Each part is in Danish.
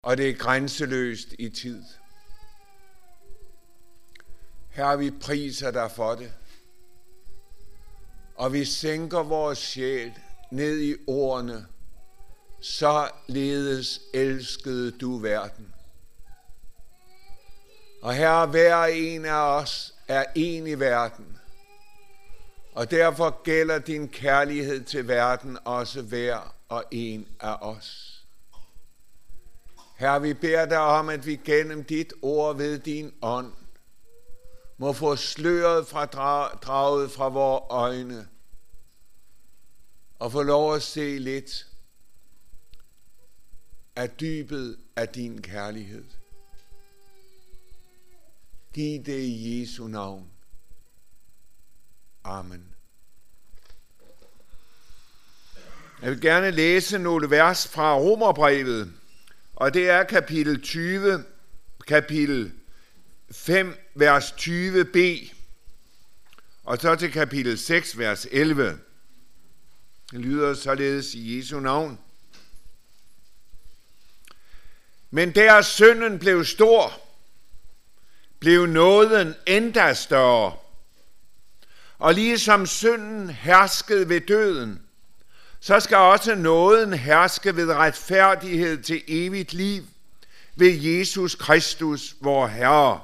og det er grænseløst i tid. Herre, vi priser dig for det, og vi sænker vores sjæl ned i ordene, således elskede du verden. Og Herre, hver en af os er en i verden, og derfor gælder din kærlighed til verden også hver og en af os. Herre, vi beder dig om, at vi gennem dit ord ved din ånd må få sløret draget fra vores øjne og få lov at se lidt af dybet af din kærlighed. Giv det i Jesu navn. Amen. Jeg vil gerne læse nogle vers fra Romerbrevet, og det er kapitel 20, kapitel 5, vers 20b, og så til kapitel 6, vers 11. Det lyder således i Jesu navn. Men der synden blev stor, blev nåden endda større. Og ligesom synden herskede ved døden, så skal også nåden herske ved retfærdighed til evigt liv ved Jesus Kristus, vor Herre.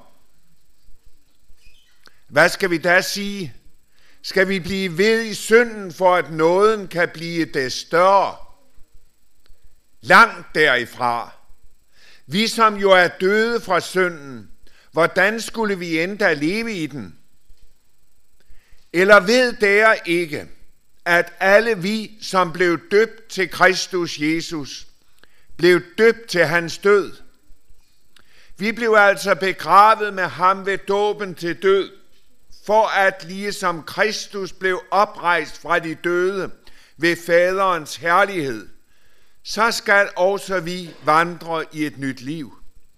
Hvad skal vi da sige? Skal vi blive ved i synden, for at nåden kan blive det større? Langt derifra. Vi som jo er døde fra synden, hvordan skulle vi endda leve i den? Eller ved dere ikke, at alle vi, som blev døbt til Kristus Jesus, blev døbt til hans død? Vi blev altså begravet med ham ved dåben til død, for at ligesom Kristus blev oprejst fra de døde ved faderens herlighed, så skal også vi vandre i et nyt liv.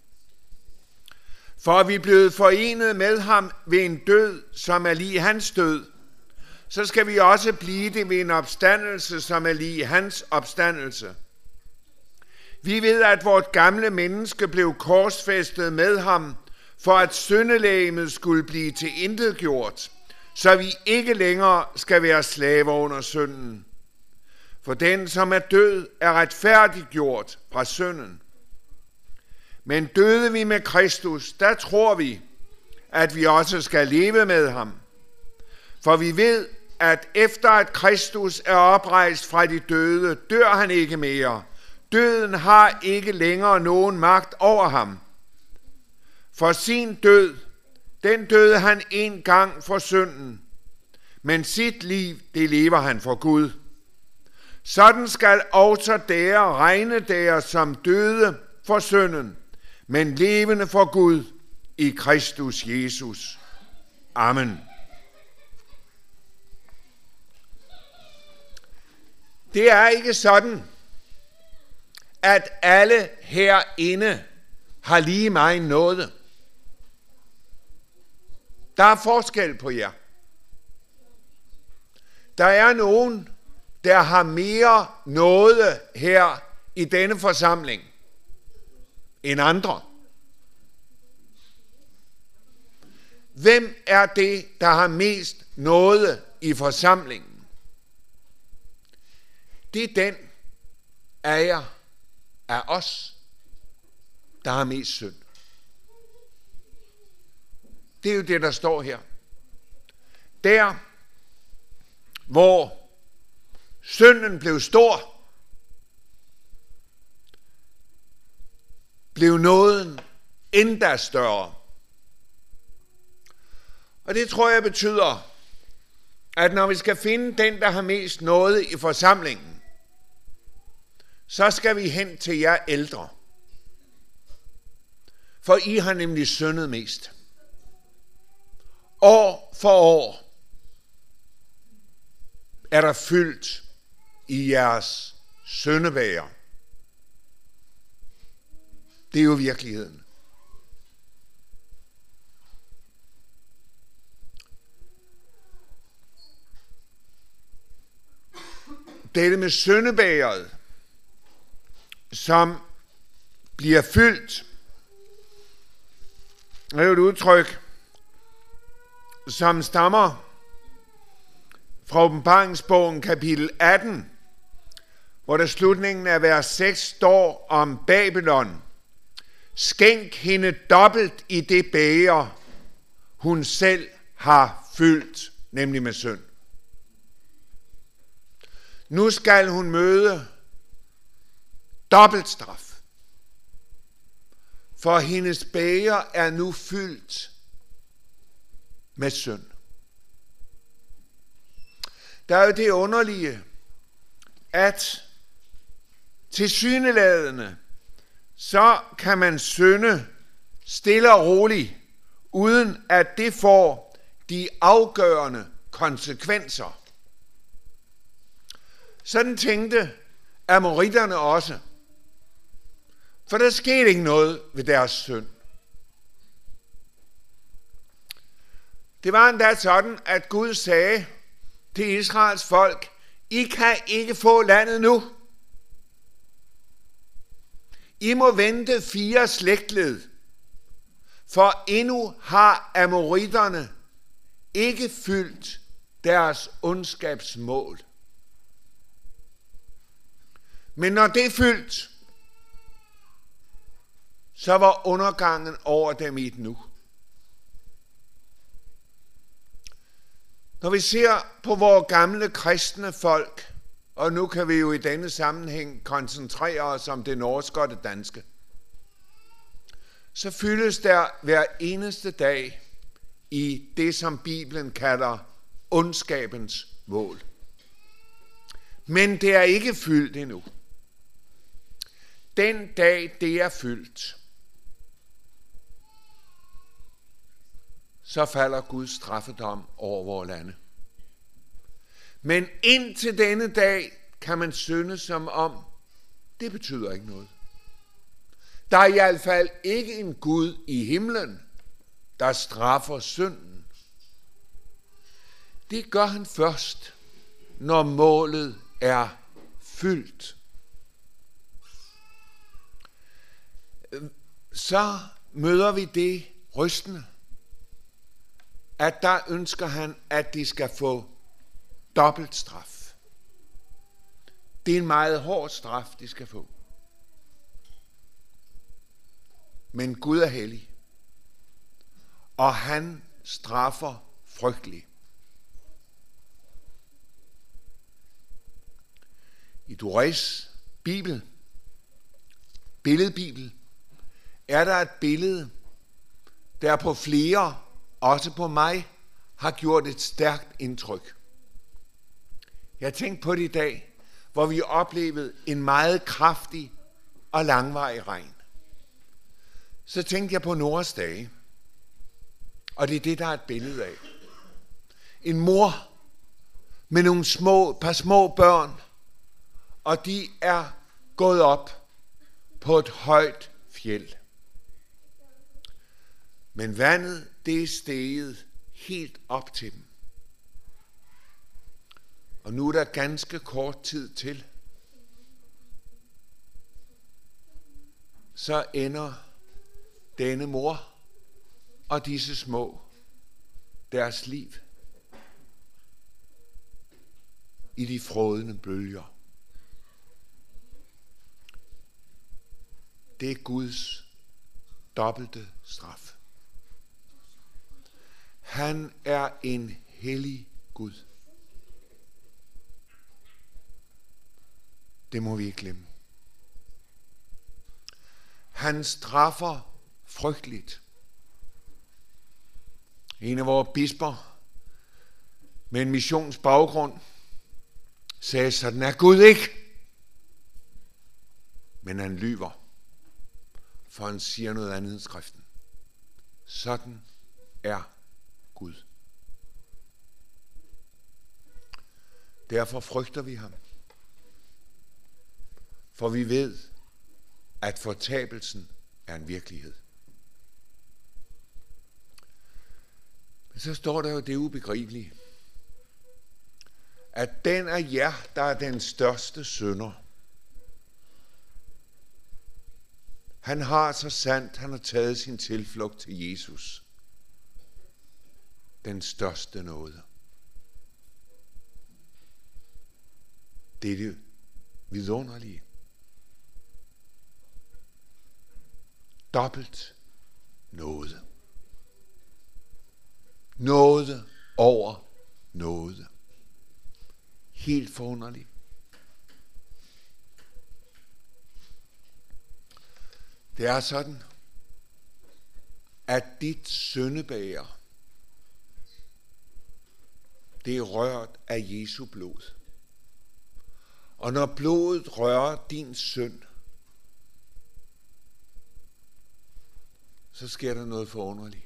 For vi er blevet forenet med ham ved en død, som er lig hans død, så skal vi også blive det ved en opstandelse, som er lig hans opstandelse. Vi ved, at vort gamle menneske blev korsfæstet med ham, for at syndelægemet skulle blive tilintetgjort, så vi ikke længere skal være slaver under synden. For den, som er død, er retfærdiggjort fra synden. Men døde vi med Kristus, der tror vi, at vi også skal leve med ham. For vi ved, at efter at Kristus er oprejst fra de døde, dør han ikke mere. Døden har ikke længere nogen magt over ham. For sin død, den døde han en gang for synden, men sit liv, det lever han for Gud. Sådan skal også dere regne dere som døde for synden, men levende for Gud i Kristus Jesus. Amen. Det er ikke sådan, at alle herinde har lige meget nåde. Der er forskel på jer. Der er nogen, der har mere nåde her i denne forsamling end andre. Hvem er det, der har mest nåde i forsamlingen? Det er den af jer, af os, der har mest synd. Det er jo det, der står her. Der, hvor synden blev stor, blev nåden endda større. Og det tror jeg betyder, at når vi skal finde den, der har mest nåde i forsamlingen, så skal vi hen til jer ældre. For I har nemlig syndet mest. År for år er der fyldt i jeres syndebager. Det er jo virkeligheden. Dette med syndebageret, som bliver fyldt. Det er jo et udtryk, som stammer fra Åbenbaringsbogen kapitel 18, hvor der slutningen af vers 6 står om Babylon. Skænk hende dobbelt i det bæger, hun selv har fyldt, nemlig med synd. Nu skal hun møde dobbelt straf, for hendes bæger er nu fyldt med synd. Der er jo det underlige, at tilsyneladende, så kan man synde stille og roligt, uden at det får de afgørende konsekvenser. Sådan tænkte amoritterne også. For der skete ikke noget ved deres synd. Det var endda sådan, at Gud sagde til Israels folk, I kan ikke få landet nu. I må vente 4 slægtled, for endnu har amoritterne ikke fyldt deres ondskabsmål. Men når det er fyldt, så var undergangen over dem i et nu. Når vi ser på vores gamle kristne folk, og nu kan vi jo i denne sammenhæng koncentrere os om det norske og det danske, så fyldes der hver eneste dag i det, som Bibelen kalder ondskabens mål. Men det er ikke fyldt endnu. Den dag det er fyldt, så falder Guds straffedom over vores lande. Men indtil denne dag kan man synde som om, det betyder ikke noget. Der er i hvert fald ikke en Gud i himlen, der straffer synden. Det gør han først, når målet er fyldt. Så møder vi det rystende, at der ønsker han, at de skal få dobbelt straf. Det er en meget hård straf, de skal få. Men Gud er hellig, og han straffer frygteligt. I Dores Bibel, billedbibel, er der et billede, der på flere, også på mig, har gjort et stærkt indtryk. Jeg tænkte på det i dag, hvor vi oplevede en meget kraftig og langvarig regn. Så tænkte jeg på Noras dage, og det er det, der er et billede af. En mor med nogle par små børn, og de er gået op på et højt fjeld. Men vandet, det er steget helt op til dem. Og nu er der ganske kort tid til. Så ender denne mor og disse små deres liv i de frådende bølger. Det er Guds dobbelte straf. Han er en hellig Gud. Det må vi ikke glemme. Han straffer frygteligt. En af vores bisper med en missionsbaggrund sagde, sådan er Gud ikke. Men han lyver, for han siger noget andet i skriften. Sådan er Gud. Derfor frygter vi ham. For vi ved, at fortabelsen er en virkelighed. Men så står der jo det ubegribelige, at den af jer, der er den største synder, Han har så sandt, han har taget sin tilflugt til Jesus. Den største nåde. Det er det vidunderlige. Dobbelt nåde. Nåde over nåde. Helt forunderligt. Det er sådan, at dit syndebæger, det er rørt af Jesu blod. Og når blodet rører din synd, så sker der noget forunderligt.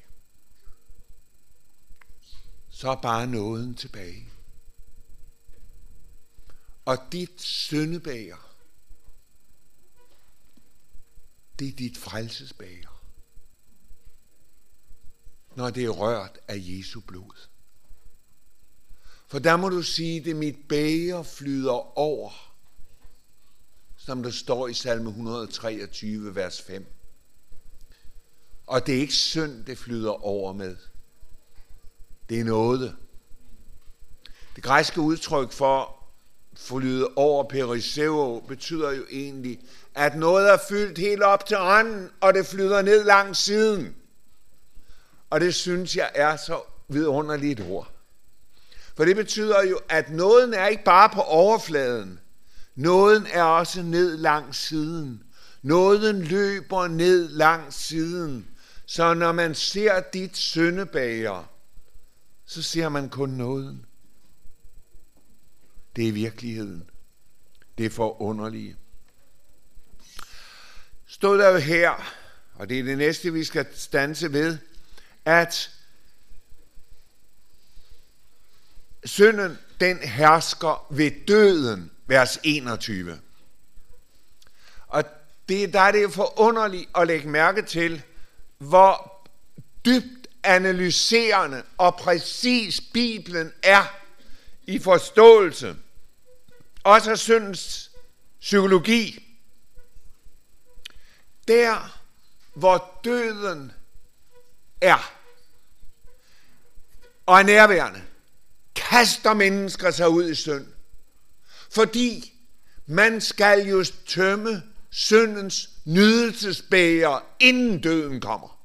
Så er bare nåden tilbage. Og dit syndebæger, det er dit frelsesbæger, når det er rørt af Jesu blod. For der må du sige, det mit bæger flyder over, som der står i salme 123, vers 5. Og det er ikke synd, det flyder over med. Det er nåde. Det græske udtryk for flyde over periseo betyder jo egentlig, at noget er fyldt helt op til randen, og det flyder ned langs siden. Og det synes jeg er så vidunderligt et ord. For det betyder jo, at nåden er ikke bare på overfladen. Nåden er også ned langs siden. Nåden løber ned langs siden. Så når man ser dit syndebæger, så ser man kun nåden. Det er virkeligheden. Det er forunderlige. Stod der jo her, og det er det næste, vi skal standse ved, at synden, den hersker ved døden, vers 21. Og der er det forunderligt at lægge mærke til, hvor dybt analyserende og præcis Bibelen er i forståelse. Også af syndens psykologi. Der, hvor døden er og er nærværende, kaster mennesker sig ud i synd. Fordi man skal jo tømme syndens nydelsesbæger, inden døden kommer.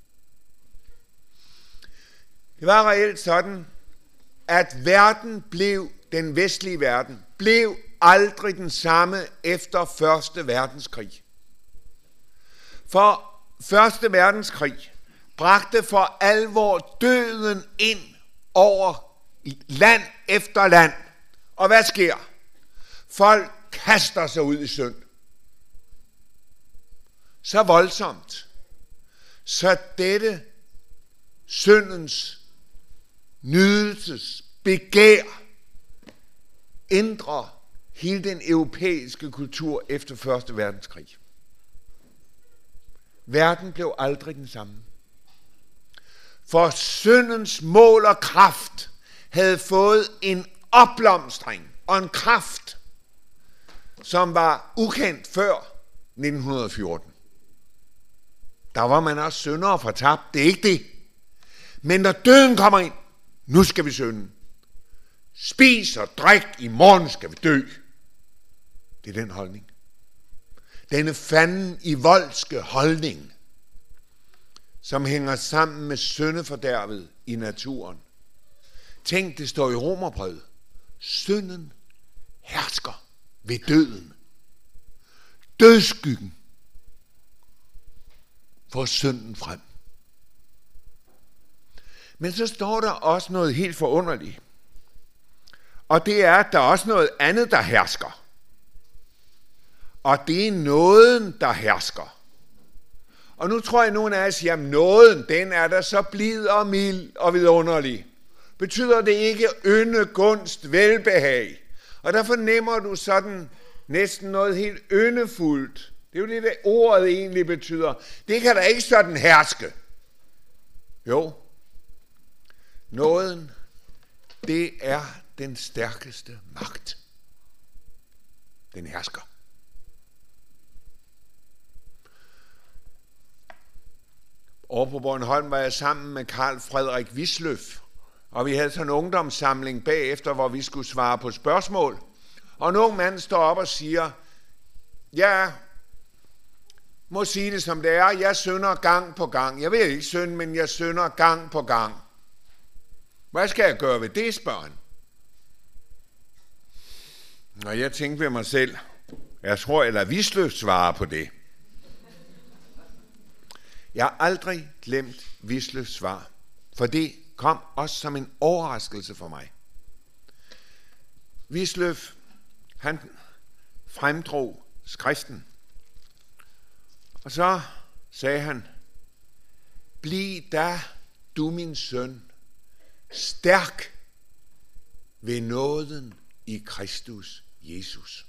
Det var reelt sådan, at den vestlige verden, blev aldrig den samme efter Første Verdenskrig. For Første Verdenskrig bragte for alvor døden ind over land efter land. Og hvad sker? Folk kaster sig ud i synd. Så voldsomt. Så dette syndens nydelsesbegær ændrer hele den europæiske kultur efter Første Verdenskrig. Verden blev aldrig den samme. For syndens mål og kraft havde fået en opblomstring og en kraft, som var ukendt før 1914. Der var man også syndere fortabt, det er ikke det. Men når døden kommer ind, nu skal vi synde. Spis og drik, i morgen skal vi dø. Det er den holdning. Denne fanden i voldske holdning, som hænger sammen med syndefordærvet i naturen. Tænk, det står i Romerbrevet. Synden hersker ved døden. Dødsskyggen får synden frem. Men så står der også noget helt forunderligt. Og det er, at der er også noget andet, der hersker. Og det er nåden, der hersker. Og nu tror jeg, at nogen af jer siger, at nåden, den er der så blid og mild og vidunderlig. Betyder det ikke ynde, gunst, velbehag? Og der fornemmer du sådan næsten noget helt yndefuldt. Det er jo det ordet egentlig betyder. Det kan da ikke sådan herske. Jo. Nåden, det er den stærkeste magt. Den hersker. Over på Bornholm var jeg sammen med Carl Frederik Wisløff, og vi havde sådan en ungdomssamling bagefter, hvor vi skulle svare på spørgsmål. Og en ung mand står op og siger, jeg må sige det som det er, jeg synder gang på gang. Jeg vil ikke synde, men jeg synder gang på gang. Hvad skal jeg gøre ved det, spørger han? Og jeg tænkte ved mig selv, jeg tror, eller Wisløff svarer på det. Jeg har aldrig glemt Wisløffs svar, for det kom også som en overraskelse for mig. Wisløff, han fremdrog skriften, og så sagde han, bliv da, du min søn, stærk ved nåden i Kristus Jesus.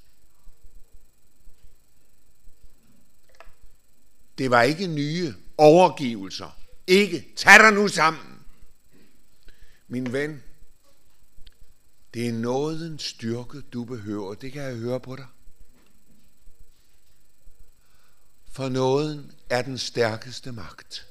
Det var ikke nye overgivelser. Ikke, tag dig nu sammen. Min ven, det er nådens styrke, du behøver. Det kan jeg høre på dig. For nåden er den stærkeste magt.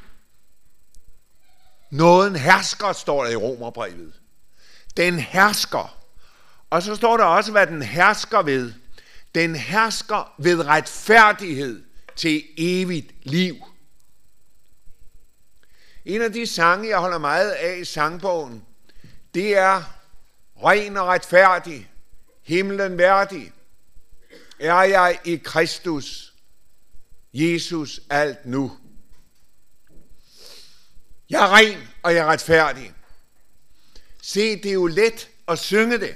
Nåden hersker, står der i Romerbrevet. Den hersker. Og så står der også, hvad den hersker ved. Den hersker ved retfærdighed til evigt liv. En af de sange, jeg holder meget af i sangbogen, det er ren og retfærdig, himlen værdig. Er jeg i Kristus, Jesus alt nu. Jeg er ren, og jeg er retfærdig. Se, det er jo let at synge det,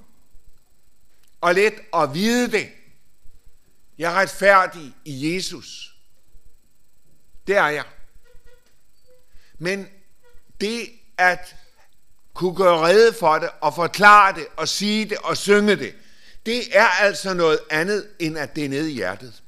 og let at vide det. Jeg er retfærdig i Jesus. Det er jeg. Men det at kunne gøre rede for det, og forklare det, og sige det, og synge det, det er altså noget andet, end at det er nede i hjertet.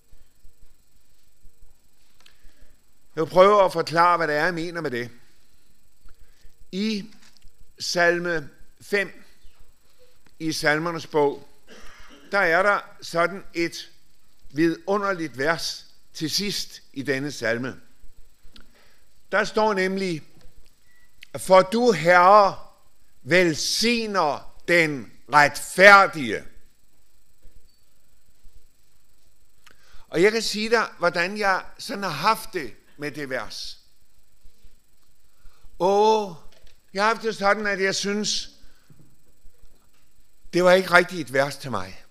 Jeg vil prøve at forklare, hvad det er, jeg mener med det. I salme 5, i salmernes bog, der er der sådan et vidunderligt vers til sidst i denne salme. Der står nemlig, for du, Herre, velsigner den retfærdige. Og jeg kan sige dig, hvordan jeg sådan har haft det med det vers. Jeg har haft det sådan, at jeg synes, det var ikke rigtigt et vers til mig.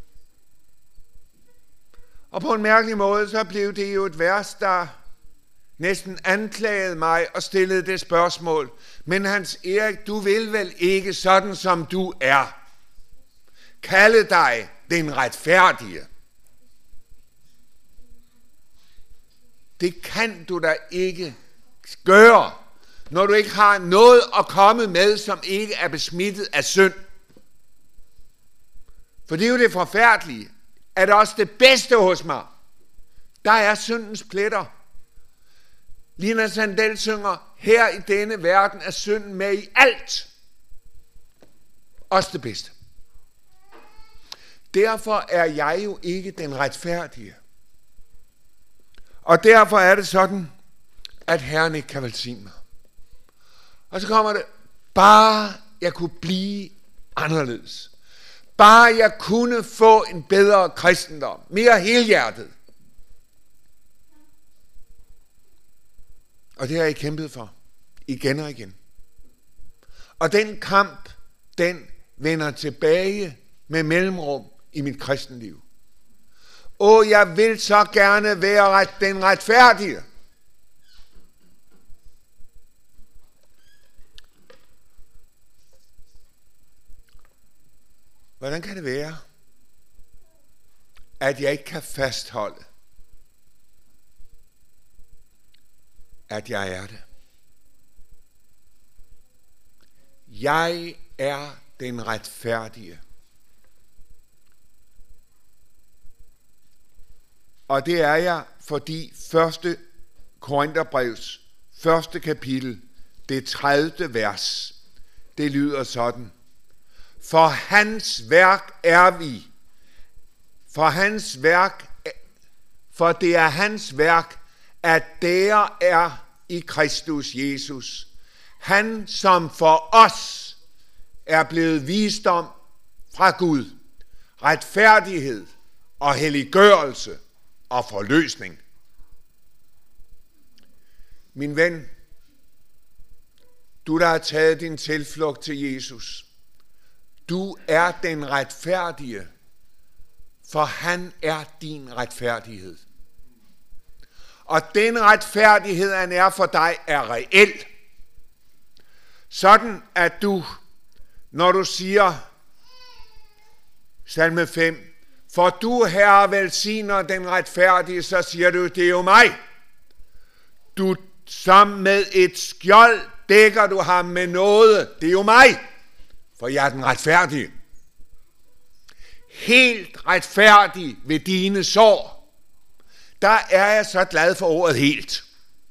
Og på en mærkelig måde, så blev det jo et vers, der næsten anklagede mig og stillede det spørgsmål. Men Hans Erik, du vil vel ikke sådan, som du er, kalde dig den retfærdige? Det kan du da ikke gøre, når du ikke har noget at komme med, som ikke er besmittet af synd. For det er jo det forfærdelige, at også det bedste hos mig, der er syndens pletter. Lina Sandel synger, her i denne verden er synden med i alt. Også det bedste. Derfor er jeg jo ikke den retfærdige. Og derfor er det sådan, at Herren ikke kan velsigne mig. Og så kommer det, bare jeg kunne blive anderledes. Bare jeg kunne få en bedre kristendom, mere helhjertet. Og det har jeg kæmpet for, igen og igen. Og den kamp, den vender tilbage med mellemrum i mit kristenliv. Jeg vil så gerne være den retfærdige. Hvordan kan det være, at jeg ikke kan fastholde, at jeg er det? Jeg er den retfærdige. Og det er jeg, fordi 1. Korinterbrevs 1. kapitel, det 30. vers, det lyder sådan. For hans værk er vi. For det er hans værk, at der er i Kristus Jesus, han som for os er blevet visdom fra Gud, retfærdighed og helliggørelse og forløsning. Min ven, du der har taget din tilflugt til Jesus, du er den retfærdige, for han er din retfærdighed. Og den retfærdighed, han er for dig, er reel. Sådan at du, når du siger, salme 5, for du, Herre, velsigner den retfærdige, så siger du, det er jo mig. Du som med et skjold dækker du ham med noget. Det er jo mig, for jeg er den retfærdige. Helt retfærdig ved dine sår. Der er jeg så glad for ordet helt.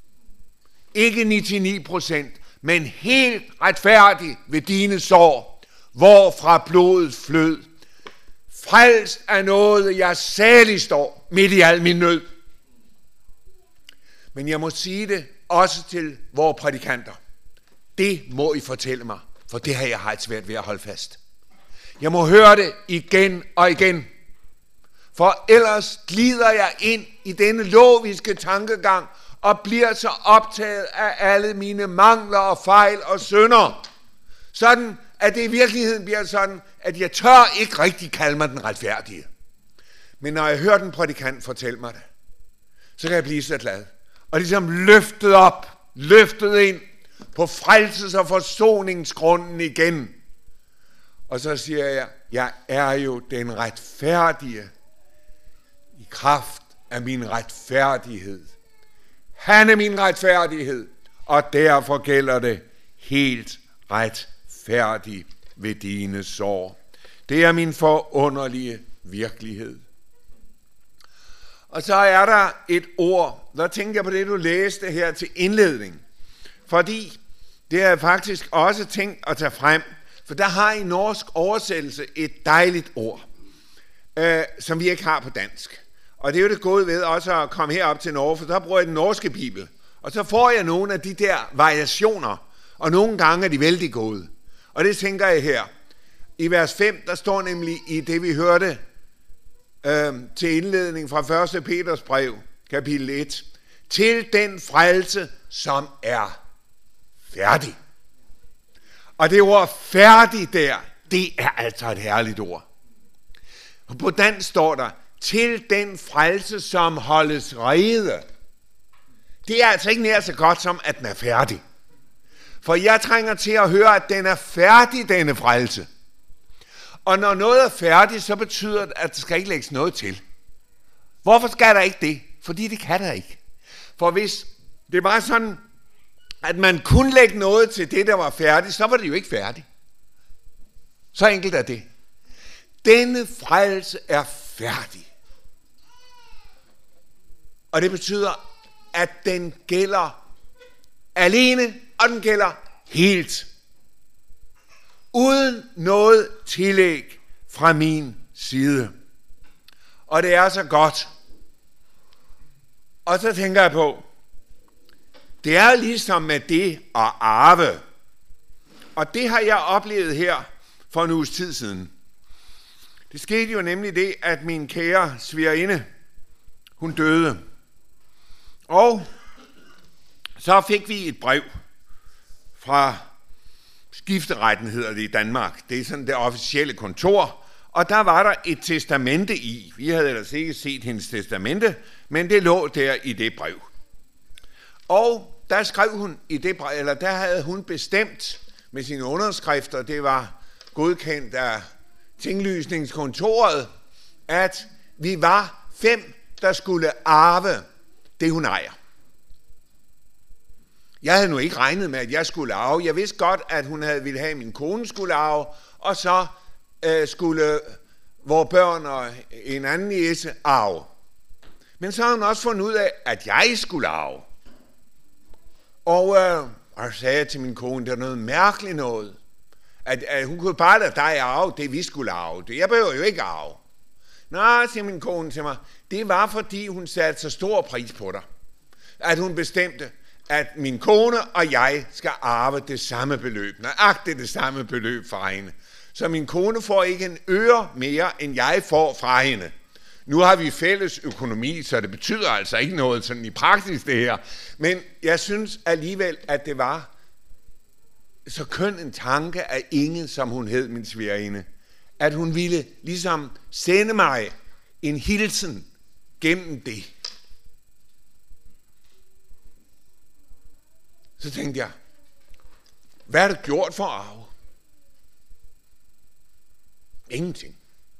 Ikke 99%, men helt retfærdig ved dine sår, hvorfra blodet flød. Frelst af noget, jeg salig står midt i al min nød. Men jeg må sige det også til vores prædikanter. Det må I fortælle mig, for det har jeg haft svært ved at holde fast. Jeg må høre det igen og igen, for ellers glider jeg ind i denne logiske tankegang og bliver så optaget af alle mine mangler og fejl og synder, sådan at det i virkeligheden bliver sådan, at jeg tør ikke rigtig kalde mig den retfærdige. Men når jeg hører den prædikant fortælle mig det, så kan jeg blive så glad. Og ligesom løftet ind på frelses- og forsoningsgrunden igen. Og så siger jeg er jo den retfærdige i kraft af min retfærdighed. Han er min retfærdighed, og derfor gælder det helt retfærdig ved dine sår. Det er min forunderlige virkelighed. Og så er der et ord, der tænker jeg på det, du læste her til indledning. Fordi det har jeg faktisk også tænkt at tage frem, for der har i norsk oversættelse et dejligt ord, som vi ikke har på dansk. Og det er jo det gode ved også at komme herop til Norge, for der bruger jeg den norske bibel. Og så får jeg nogle af de der variationer, og nogle gange er de vældig gode. Og det tænker jeg her. I vers 5, der står nemlig i det, vi hørte til indledning fra 1. Peters brev, kapitel 1, til den frelse, som er færdig. Og det ord færdig der, det er altså et herligt ord. Og på dansk står der, til den frelse, som holdes rede. Det er altså ikke nær så godt som, at den er færdig. For jeg trænger til at høre, at den er færdig, denne frelse. Og når noget er færdigt, så betyder det, at der skal ikke lægges noget til. Hvorfor skal der ikke det? Fordi det kan der ikke. For hvis det var sådan, at man kunne lægge noget til det, der var færdigt, så var det jo ikke færdigt. Så enkelt er det. Denne frelse er færdig. Og det betyder, at den gælder alene, og den gælder helt. Uden noget tillæg fra min side. Og det er så godt. Og så tænker jeg på, det er ligesom med det at arve. Og det har jeg oplevet her for en uges tid siden. Det skete jo nemlig det, at min kære svigerinde, hun døde. Og så fik vi et brev fra skifteretten, hedder det i Danmark. Det er sådan det officielle kontor. Og der var der et testamente i. Vi havde ellers ikke set hendes testamente, men det lå der i det brev. Og der skrev hun i det brev, eller der havde hun bestemt med sine underskrifter, det var godkendt af tinglysningskontoret, at vi var 5, der skulle arve det, hun ejer. Jeg havde nu ikke regnet med, at jeg skulle arve. Jeg vidste godt, at hun ville have, at min kone skulle arve, og så skulle vores børn og en anden niece arve. Men så har hun også fundet ud af, at jeg skulle arve. Og jeg sagde til min kone, det er noget mærkeligt noget, at hun kunne bare lade dig arve det, vi skulle arve. Jeg behøver jo ikke arve. Nå, siger min kone til mig, det var fordi hun satte så stor pris på dig. at hun bestemte, at min kone og jeg skal arve det samme beløb, nøjagtigt det samme beløb fra hende. Så min kone får ikke en øre mere, end jeg får fra hende. Nu har vi fælles økonomi, så det betyder altså ikke noget sådan i praksis det her. Men jeg synes alligevel, at det var så køn en tanke af Inge, som hun hed, min svigerinde, at hun ville ligesom sende mig en hilsen gennem det. Så tænkte jeg, hvad har du gjort for at arve? Ingenting.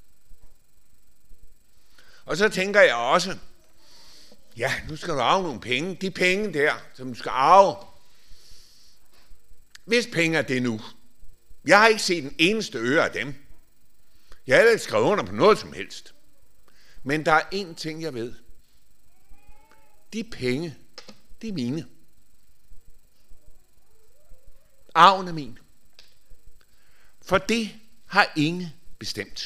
Og så tænker jeg også, ja, nu skal du arve nogle penge. De penge der, som du skal arve. Hvis penge er det nu. Jeg har ikke set en eneste øre af dem. Jeg har ikke skrevet under på noget som helst. Men der er én ting, jeg ved. De penge, det er mine. Arven er min. For det har Inge bestemt.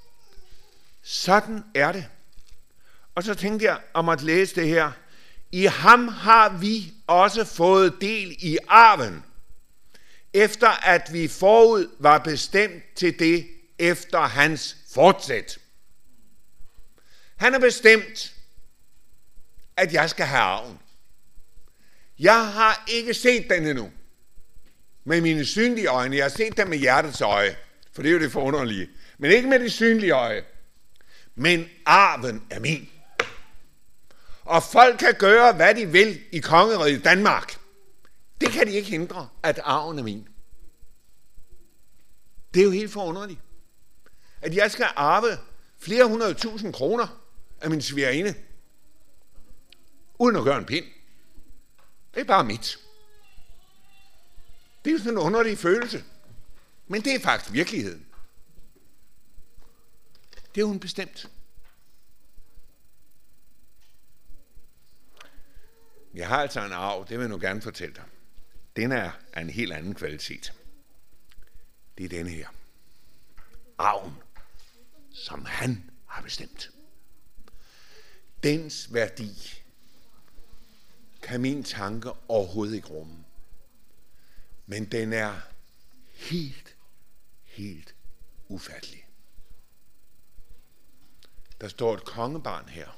Sådan er det. Og så tænkte jeg om at læse det her. I ham har vi også fået del i arven, efter at vi forud var bestemt til det efter hans fortsæt. Han har bestemt, at jeg skal have arven. Jeg har ikke set den endnu med mine synlige øjne. Jeg har set den med hjertets øje, for det er jo det forunderlige. Men ikke med det synlige øje. Men arven er min. Og folk kan gøre, hvad de vil i kongeriget Danmark. Det kan de ikke hindre, at arven er min. Det er jo helt forunderligt. At jeg skal arve flere 100.000 kroner af min svigerinde, uden at gøre en pind. Det er bare mit. Det er jo sådan en underlig følelse. Men det er faktisk virkeligheden. Det er hun bestemt. Jeg har altså en arv, det vil jeg nu gerne fortælle dig. Den er af en helt anden kvalitet. Det er denne her. Arven, som han har bestemt. Dens værdi kan min tanke overhovedet ikke rumme. Men den er helt ufattelig. Der står et kongebarn her.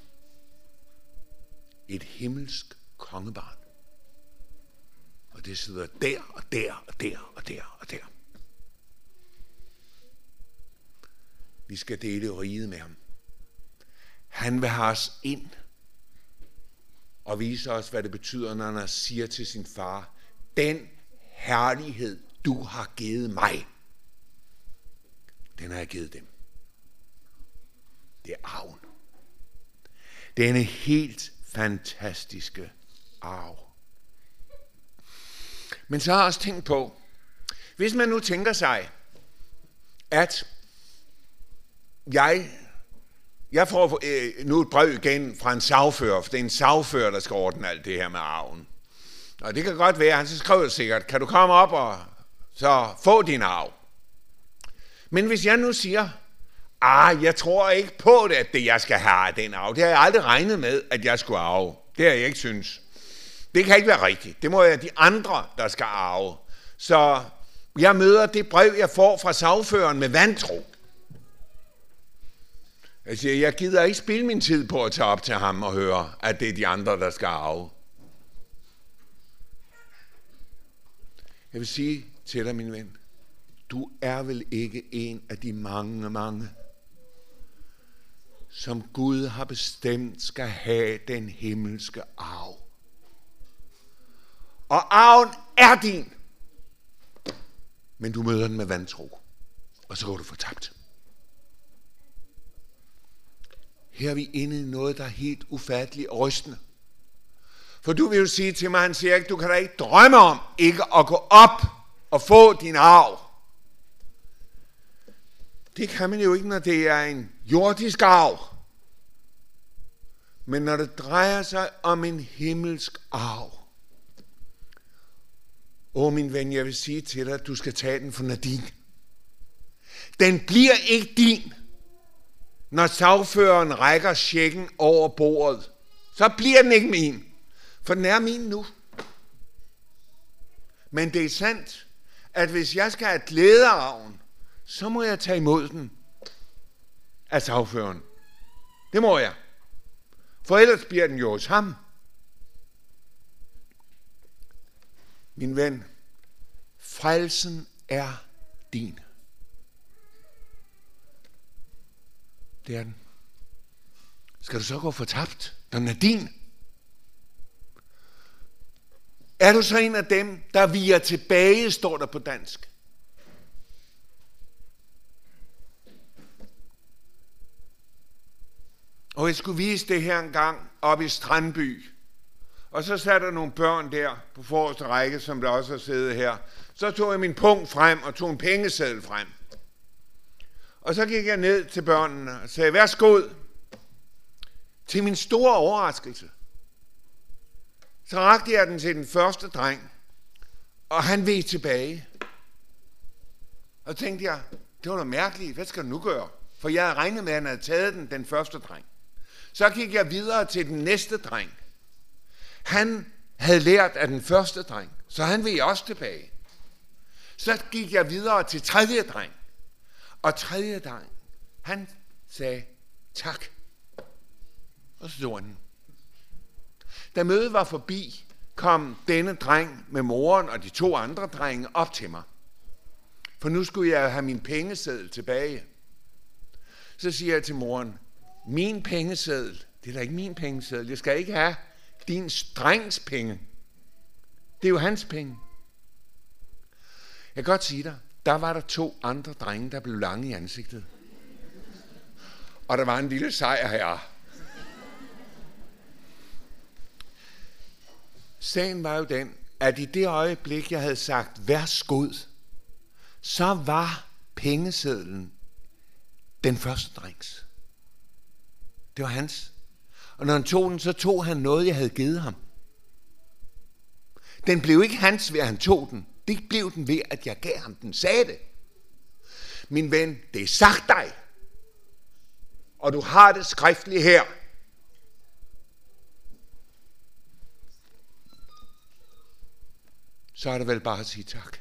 Et himmelsk kongebarn. Og det sidder der og der og der og der og der. Vi skal dele riget med ham. Han vil have os ind og vise os, hvad det betyder, når han siger til sin far, den herlighed, du har givet mig, den har jeg givet dem. Det er arven. Denne helt fantastiske arv. Men så har jeg også tænkt på, hvis man nu tænker sig, at jeg får nu et brev igen fra en sagfører, for det er en sagfører, der skal ordne alt det her med arven. Og det kan godt være, han så skriver det sikkert, kan du komme op og så få din arv? Men hvis jeg nu siger, jeg tror ikke på det, at det jeg skal have af den arv. Det har jeg aldrig regnet med, at jeg skulle arve. Det har jeg ikke synes. Det kan ikke være rigtigt. Det må være de andre, der skal arve. Så jeg møder det brev, jeg får fra sagføreren med vantro. Altså, jeg gider ikke spilde min tid på at tage op til ham og høre, at det er de andre, der skal arve. Jeg vil sige til dig, min ven, du er vel ikke en af de mange, som Gud har bestemt skal have den himmelske arv. Og arven er din, men du møder den med vantro, og så går du fortabt. Her er vi inde i noget, der er helt ufatteligt og rystende. For du vil jo sige til mig, han siger ikke, du kan da ikke drømme om ikke at gå op og få din arv. Det kan man jo ikke, når det er en jordisk arv. Men når det drejer sig om en himmelsk arv. Min ven, jeg vil sige til dig, at du skal tage den, for den er din. Den bliver ikke din, når sagføreren rækker checken over bordet. Så bliver den ikke min. For den er min nu. Men det er sandt, at hvis jeg skal have glæde af arven, så må jeg tage imod den af sagføreren. Det må jeg. For ellers bliver den jo hos ham. Min ven, frelsen er din. Det er den. Skal du så gå fortabt? Den er din. Er du så en af dem, der viger tilbage, står der på dansk? Og jeg skulle vise det her en gang op i Strandby. Og så satte der nogle børn der på forreste række, som der også har siddet her. Så tog jeg min punkt frem og tog en pengeseddel frem. Og så gik jeg ned til børnene og sagde, værsgo. Til min store overraskelse, så rakte jeg den til den første dreng, og han veg tilbage. Og tænkte jeg, det var da mærkeligt, hvad skal du nu gøre? For jeg havde regnet med, at han havde taget den første dreng. Så gik jeg videre til den næste dreng. Han havde lært af den første dreng, så han veg også tilbage. Så gik jeg videre til tredje dreng. Og tredje dreng, han sagde tak. Og så stod han. Da mødet var forbi, kom denne dreng med moren og de to andre drenge op til mig. For nu skulle jeg have min pengeseddel tilbage. Så siger jeg til moren, min pengeseddel, det er da ikke min pengeseddel, jeg skal ikke have din drengs penge. Det er jo hans penge. Jeg kan godt sige dig, der var der to andre drenge, der blev lange i ansigtet. Og der var en lille sejr her. Sagen var jo den, at i det øjeblik, jeg havde sagt, værsgo, så var pengesedlen den første drengs. Det var hans. Og når han tog den, så tog han noget, jeg havde givet ham. Den blev ikke hans ved, at han tog den. Det blev den ved, at jeg gav ham den, sagde det. Min ven, det er sagt dig. Og du har det skriftligt her. Så er det vel bare at sige tak.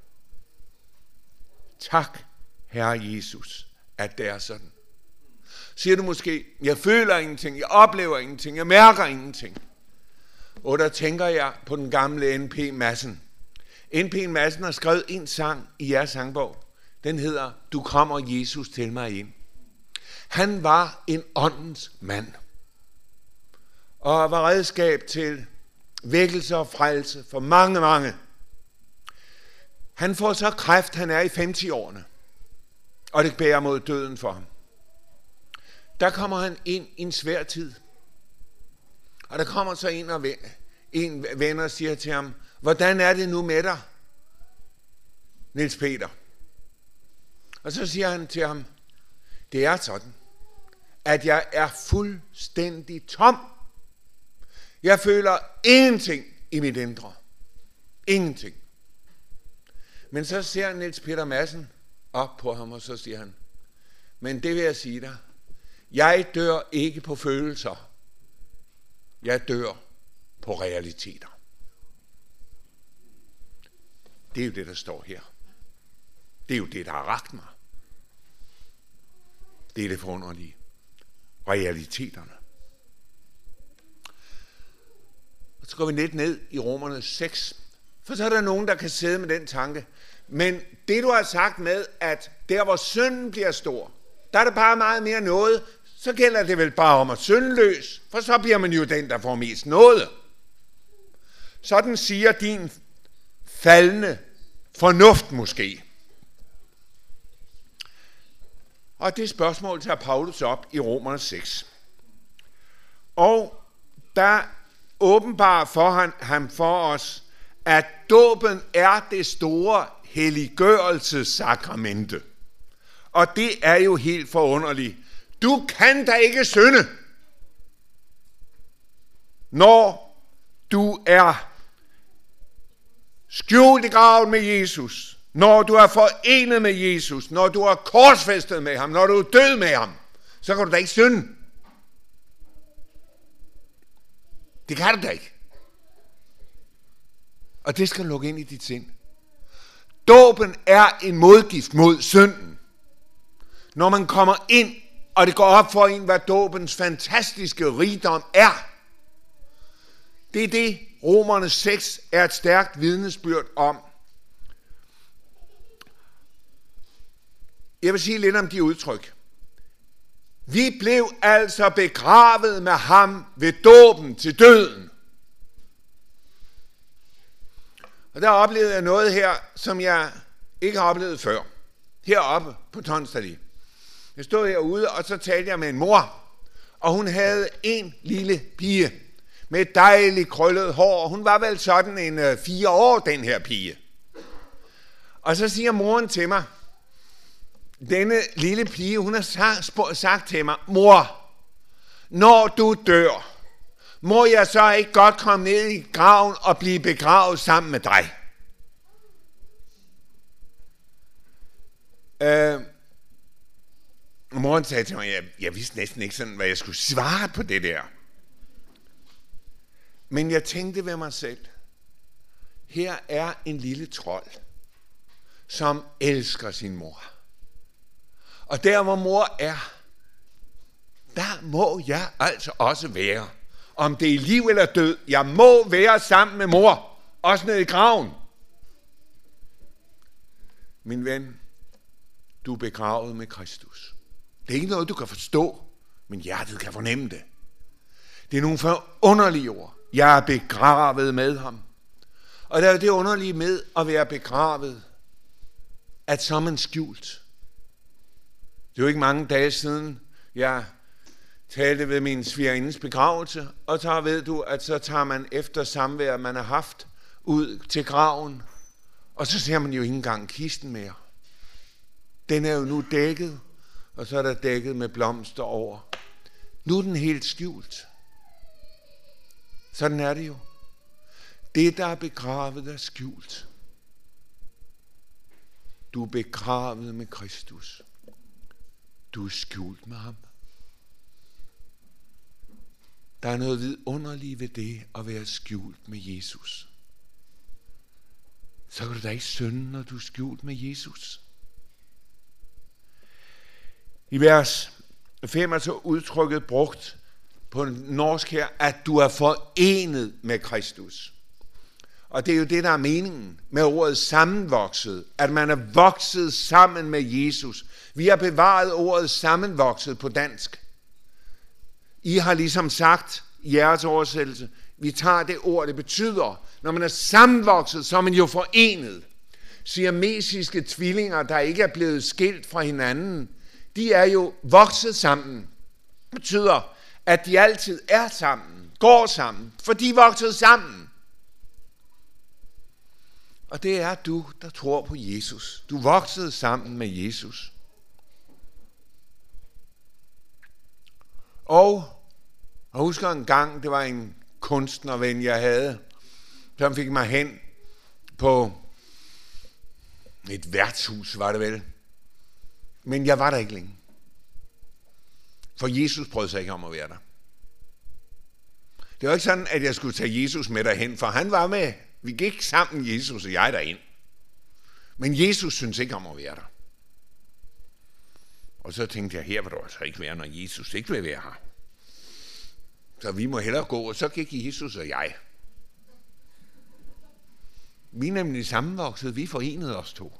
Tak, Herre Jesus, at det er sådan. Siger du måske, jeg føler ingenting, jeg oplever ingenting, jeg mærker ingenting. Og der tænker jeg på den gamle N.P. Madsen. N.P. Madsen har skrevet en sang i jeres sangbog. Den hedder, Du kommer Jesus til mig ind. Han var en åndens mand. Og var redskab til vækkelse og frelse for mange, mange. Han får så kræft, han er i 50-årene. Og det bærer mod døden for ham. Der kommer han ind i en svær tid. Og der kommer så en ven og siger til ham, hvordan er det nu med dig, Niels Peter? Og så siger han til ham, det er sådan, at jeg er fuldstændig tom. Jeg føler ingenting i mit indre. Ingenting. Men så ser Niels Peter Madsen op på ham, og så siger han, men det vil jeg sige dig, jeg dør ikke på følelser. Jeg dør på realiteter. Det er jo det, der står her. Det er jo det, der har rakt mig. Det er det forunderlige. Realiteterne. Og så går vi lidt ned i Romerne 6. For så er der nogen, der kan sidde med den tanke. Men det, du har sagt med, at der, hvor synden bliver stor, der er det bare meget mere noget, så gælder det vel bare om at syndløs, for så bliver man jo den, der får mest noget. Sådan siger din faldende fornuft måske. Og det spørgsmål tager Paulus op i Romerne 6. Og der åbenbarer for ham for os, at dåben er det store helliggørelsessakramente. Og det er jo helt forunderligt. Du kan da ikke synde, når du er skjult i graven med Jesus, når du er forenet med Jesus, når du er korsfæstet med ham, når du er død med ham, så kan du da ikke synde. Det kan du da ikke. Og det skal lukke ind i dit sind. Dåben er en modgift mod synden. Når man kommer ind, og det går op for en, hvad dåbens fantastiske rigdom er. Det er det, Romerne 6 er et stærkt vidnesbyrd om. Jeg vil sige lidt om de udtryk. Vi blev altså begravet med ham ved dåben til døden. Og der oplevede jeg noget her, som jeg ikke har oplevet før. Heroppe på Tonstadli. Jeg stod herude, og så talte jeg med en mor. Og hun havde en lille pige med et dejligt krøllet hår. Hun var vel sådan en 4 år, den her pige. Og så siger moren til mig, denne lille pige, hun har sagt til mig, mor, når du dør, må jeg så ikke godt komme ned i graven og blive begravet sammen med dig? Moren sagde til mig, jeg vidste næsten ikke sådan, hvad jeg skulle svare på det der. Men jeg tænkte ved mig selv, her er en lille trold, som elsker sin mor. Og der hvor mor er, der må jeg altså også være. Om det er liv eller død, jeg må være sammen med mor, også nede i graven. Min ven, du er begravet med Kristus. Det er ikke noget, du kan forstå, men hjertet kan fornemme det. Det er nogle forunderlige ord. Jeg er begravet med ham. Og der er det underlige med at være begravet, at så er man skjult. Det er jo ikke mange dage siden, jeg talte ved min svigerindes begravelse, og så ved du, at så tager man efter samvær, man har haft, ud til graven, og så ser man jo ikke engang kisten mere. Den er jo nu dækket, og så er der dækket med blomster over. Nu er den helt skjult. Sådan er det jo. Det, der er begravet, er skjult. Du er begravet med Kristus. Du er skjult med ham. Der er noget vidunderligt ved det at være skjult med Jesus. Så kan du da ikke synde, når du er skjult med Jesus. I vers 5 er så udtrykket brugt på norsk her, at du er forenet med Kristus. Og det er jo det, der er meningen med ordet sammenvokset, at man er vokset sammen med Jesus. Vi har bevaret ordet sammenvokset på dansk. I har ligesom sagt i jeres oversættelse, vi tager det ord, det betyder, når man er sammenvokset, så er man jo forenet. Siamesiske tvillinger, der ikke er blevet skilt fra hinanden, de er jo vokset sammen. Det betyder, at de altid er sammen, går sammen, for de er vokset sammen. Og det er du, der tror på Jesus. Du voksede sammen med Jesus. Og jeg husker en gang, det var en kunstnerven, jeg havde, som fik mig hen på et værtshus, var det vel. Men jeg var der ikke længe. For Jesus prøvede sig ikke om at være der. Det var ikke sådan, at jeg skulle tage Jesus med derhen, for han var med. Vi gik sammen, Jesus og jeg, derind. Men Jesus synes ikke om at være der. Og så tænkte jeg, her vil du altså ikke være, når Jesus ikke vil være her. Så vi må hellere gå, og så gik Jesus og jeg. Vi er nemlig sammenvokset, vi forenede os to.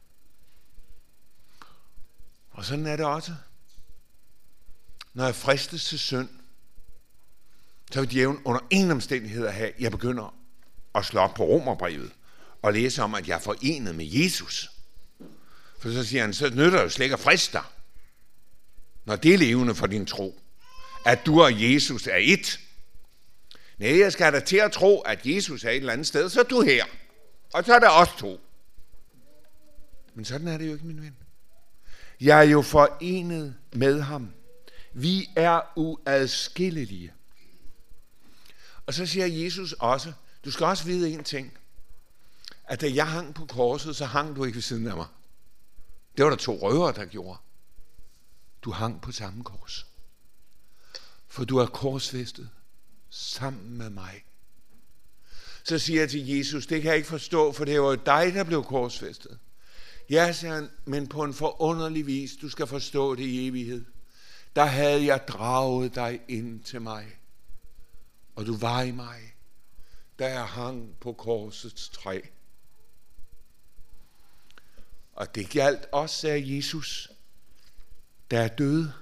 Og sådan er det også. Når jeg fristes til synd, så vil djævlen under ingen omstændigheder have, jeg begynder at slå op på Romerbrevet og læse om, at jeg er forenet med Jesus. For så siger han, så nytter det jo slet ikke at friste dig, når det er levende for din tro, at du og Jesus er et. Nej, jeg skal have dig til at tro, at Jesus er et eller andet sted, så er du her. Og så er der os to. Men sådan er det jo ikke, min ven. Jeg er jo forenet med ham. Vi er uadskillelige. Og så siger Jesus også, du skal også vide en ting, at da jeg hang på korset, så hang du ikke ved siden af mig. Det var der 2 røvere, der gjorde. Du hang på samme kors. For du er korsfæstet sammen med mig. Så siger jeg til Jesus, det kan jeg ikke forstå, for det var jo dig, der blev korsfæstet. Ja, siger han, men på en forunderlig vis, du skal forstå det i evighed. Der havde jeg draget dig ind til mig, og du var i mig, da jeg hang på korsets træ. Og det gjaldt også, sagde Jesus, der er døde.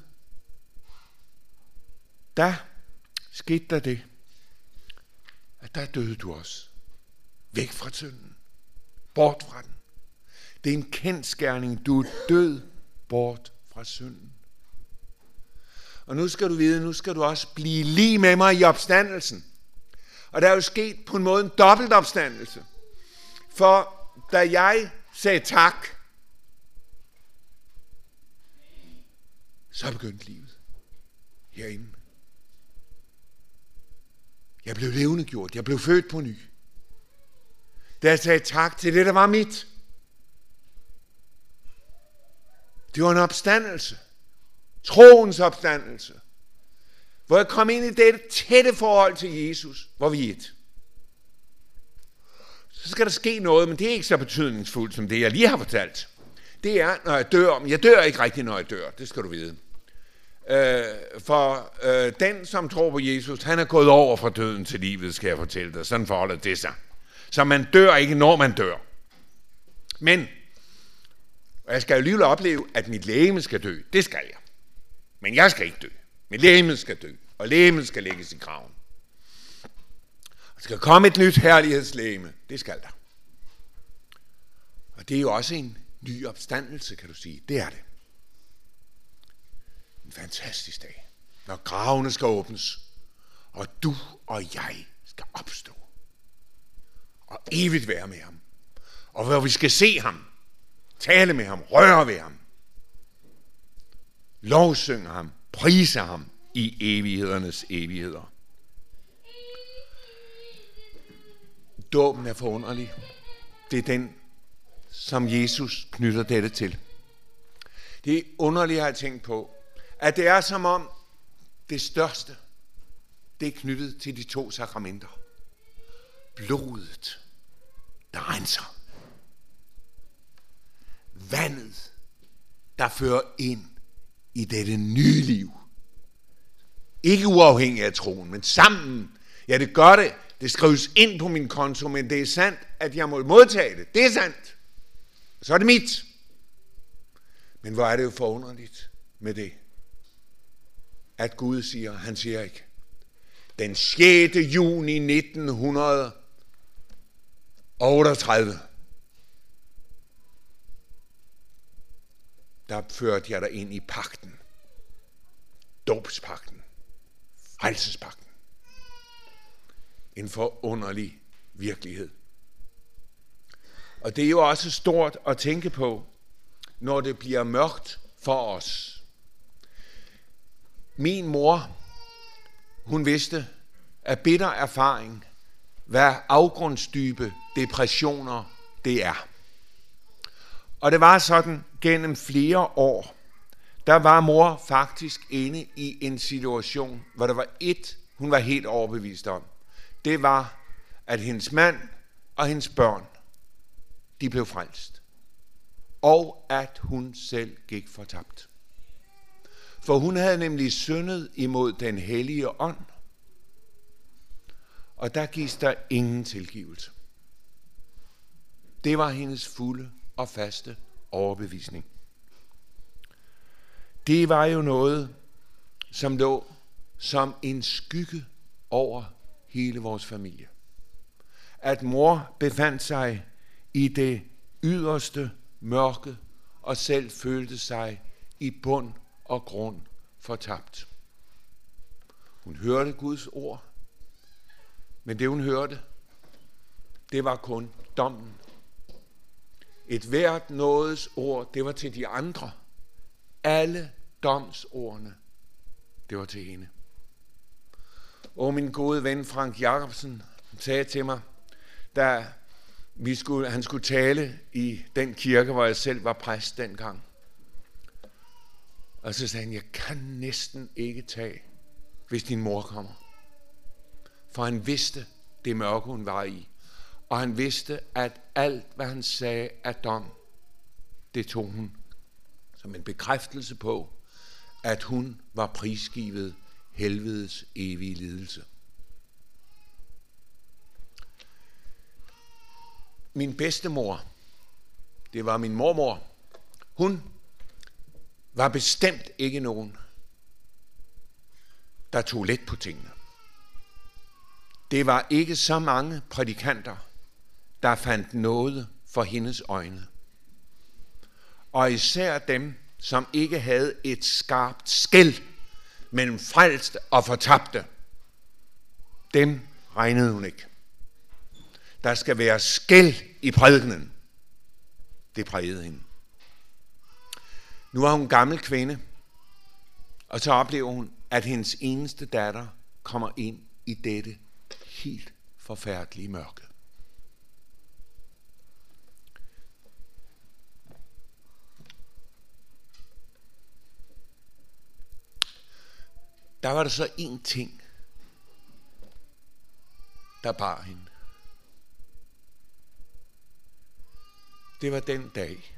Der skete der det, at der døde du også. Væk fra synden. Bort fra den. Det er en kendsgerning. Du er død bort fra synden. Og nu skal du vide, nu skal du også blive lige med mig i opstandelsen. Og der er jo sket på en måde en dobbelt opstandelse. For da jeg sagde tak, så begyndte livet herinde. Jeg blev levendegjort. Jeg blev født på ny. Da jeg sagde tak til det, der var mit. Det var en opstandelse. Troens opstandelse. Hvor jeg kom ind i dette tætte forhold til Jesus, hvor vi er et. Så skal der ske noget, men det er ikke så betydningsfuldt som det, jeg lige har fortalt. Det er, når jeg dør. Men jeg dør ikke rigtigt, når jeg dør. Det skal du vide. For den, som tror på Jesus, han er gået over fra døden til livet, skal jeg fortælle dig. Sådan forholder det sig. Så man dør ikke, når man dør. Men jeg skal jo alligevel opleve, at mit legeme skal dø. Det skal jeg. Men jeg skal ikke dø. Mit legeme skal dø. Og legemet skal lægges i graven. Der skal komme et nyt herlighedslegeme. Det skal der. Og det er jo også en ny opstandelse, kan du sige. Det er det. En fantastisk dag, når gravene skal åbnes, og du og jeg skal opstå, og evigt være med ham, og hvor vi skal se ham, tale med ham, røre ved ham, lovsynge ham, prise ham i evighedernes evigheder. Dåben er forunderlig. Det er den, som Jesus knytter dette til. Det er underligt, at jeg tænkt på, at det er som om det største, det er knyttet til de to sakramenter. Blodet, der renser. Vandet, der fører ind i dette nye liv. Ikke uafhængig af troen, men sammen. Ja, det gør det. Det skrives ind på min konto, men det er sandt, at jeg må modtage det. Det er sandt. Så er det mit. Men hvor er det jo forunderligt med det, at Gud siger, han siger ikke, den 6. juni 1938, der førte jeg dig ind i pagten. Dåbspagten. Frelsespagten. En forunderlig virkelighed. Og det er jo også stort at tænke på, når det bliver mørkt for os. Min mor, hun vidste af bitter erfaring, hvad afgrundsdybe depressioner det er. Og det var sådan gennem flere år, der var mor faktisk inde i en situation, hvor der var hun var helt overbevist om. Det var, at hendes mand og hendes børn, de blev frelst. Og at hun selv gik fortabt. For hun havde nemlig syndet imod den hellige ånd. Og der gives der ingen tilgivelse. Det var hendes fulde og faste overbevisning. Det var jo noget, som lå som en skygge over hele vores familie. At mor befandt sig i det yderste mørke og selv følte sig i bund og grund fortabt. Hun hørte Guds ord, men det hun hørte, det var kun dommen. Et hvert nådes ord, det var til de andre. Alle domsordene, det var til hende. Og min gode ven Frank Jacobsen sagde til mig, da han skulle tale i den kirke, hvor jeg selv var præst dengang. Og så sagde han, jeg kan næsten ikke tage, hvis din mor kommer. For han vidste, det mørke, hun var i. Og han vidste, at alt, hvad han sagde af dom, det tog hun som en bekræftelse på, at hun var prisgivet helvedes evige lidelse. Min bedstemor, det var min mormor, hun var bestemt ikke nogen, der tog let på tingene. Det var ikke så mange prædikanter, der fandt noget for hendes øjne. Og især dem, som ikke havde et skarpt skel mellem frelste og fortabte, dem regnede hun ikke. Der skal være skel i prædikenen. Det prægede hende. Nu er hun en gammel kvinde, og så oplever hun, at hendes eneste datter kommer ind i dette helt forfærdelige mørke. Der var der så én ting, der bar hende. Det var den dag,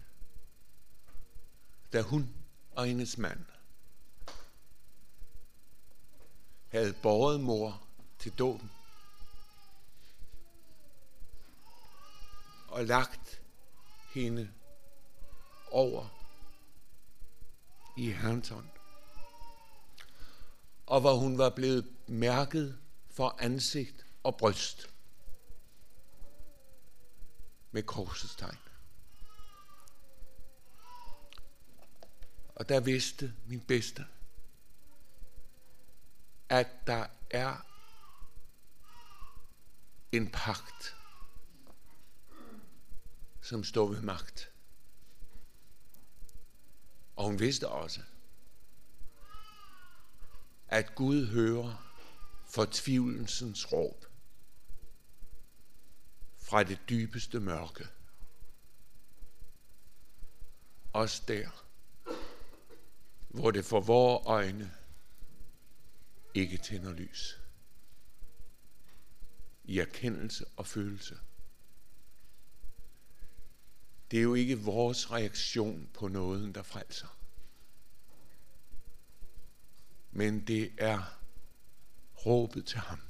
da hun og hendes mand havde båret mor til dåben og lagt hende over i Herrens hånd. Og hvor hun var blevet mærket for ansigt og bryst med korsets tegn. Og der vidste min bedste, at der er en pagt, som står ved magt. Og hun vidste også, at Gud hører fortvivlelsens råb fra det dybeste mørke. Også der, hvor det for vore øjne ikke tænder lys. I erkendelse og følelse. Det er jo ikke vores reaktion på nåden, der frelser. Men det er råbet til ham,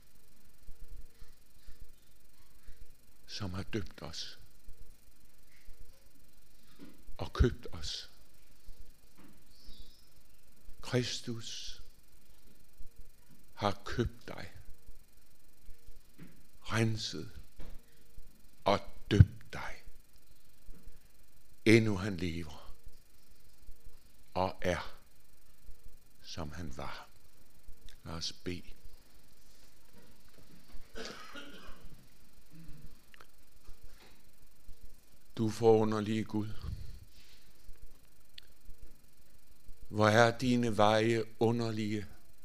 som har døbt os og købt os. Kristus har købt dig, renset og døbt dig, endnu han lever og er, som han var. Lad os bede. Du forunderlige Gud, hvor er dine veje underlige,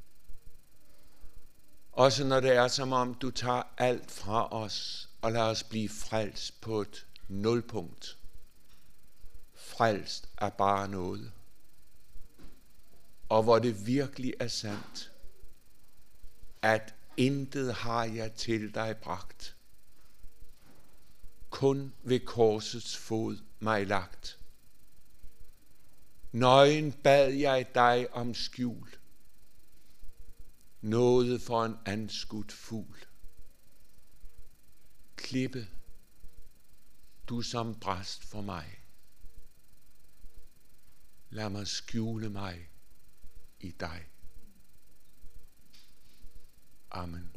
også når det er som om du tager alt fra os og lader os blive frelst på et nulpunkt. Frelst er bare noget. Og hvor det virkelig er sandt, at intet har jeg til dig bragt, kun ved korsets fod mig lagt. Nøgen bad jeg dig om skjul, nåde for en anskudt fugl. Klippe, du som bræst for mig, lad mig skjule mig i dig. Amen.